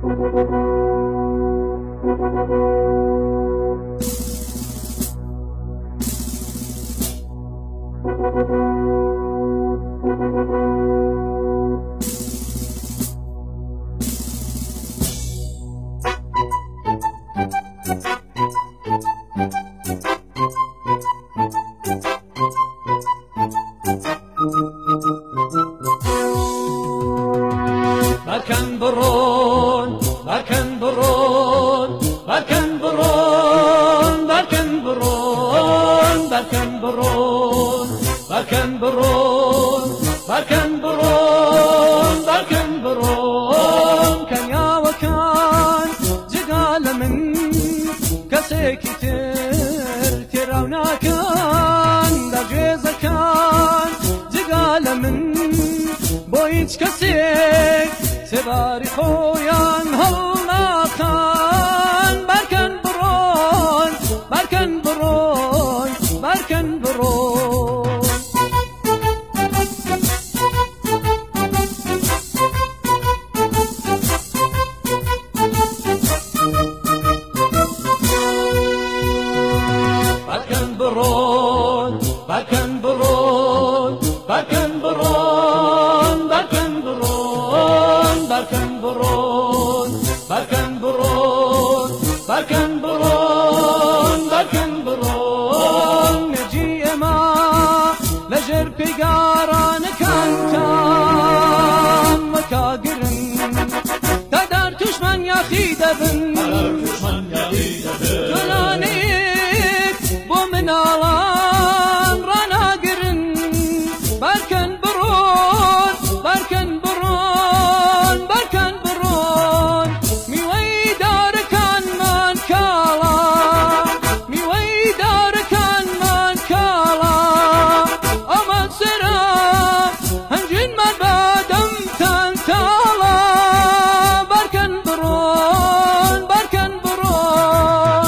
برکن برون برکن برون برکن برون برکن برون برکن برون برکن برون برکن برون برکن برون کن یا وکان جگال من کسی کی تراو نکن در جیز کن جگال من با هیچ کسی سباری خویان هل نکن برکن برون برکن برون برکن برون برکن برون برکن برون برکن برون برکن برون برکن برون برکن برون برکن برون برکن برون نجی ما لجر پیگاران کانتام وکاگرن تدار دشمن یا خیدبن جنانیک بو من آلام راناگرن برکن برون برکن برون برکن برون میوی دارکان من کالا میوی دارکان من کالا آمد سرا هنجین مبادم تنتالا برکن برون برکن برون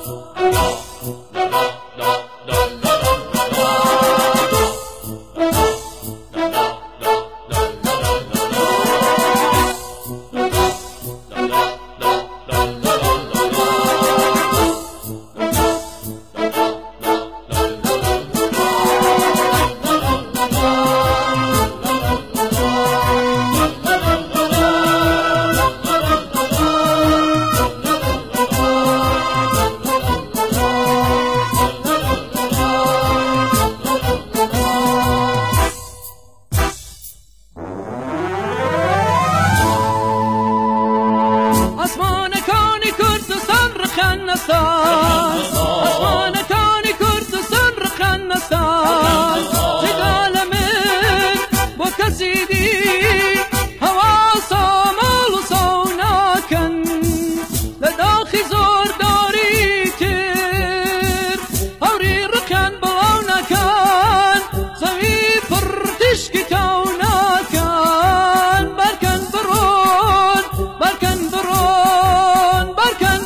اسمانکانی کردستان رخنستان اسمانکانی کردستان رخنستان جگال من با کسی دی هوا سامال و سوناکن لداخی زور داری تر هوری رخن بلاو نکن زوی پرتشکی تاو نکن برکن برون برکن برون برکن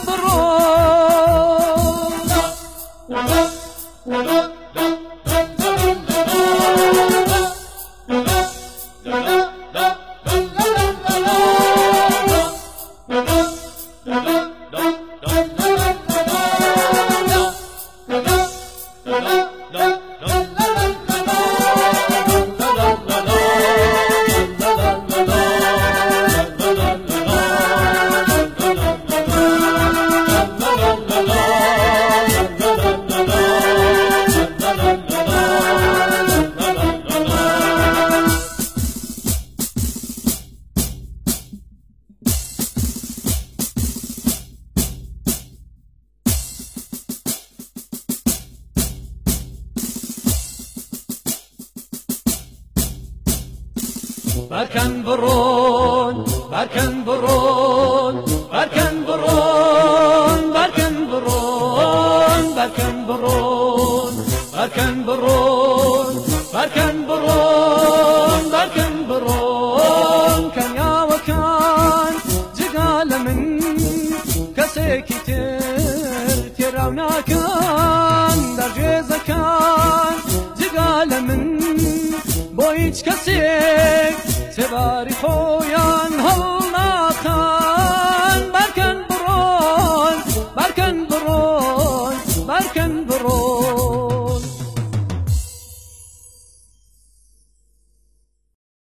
برکن برون برکن برون برکن برون برکن برون برکن برون برکن برون برکن برون برکن برون کن یا وکان جگال من کسی کی تراو نکن در جیز کن جگال من با هیچ کسی سباری خوی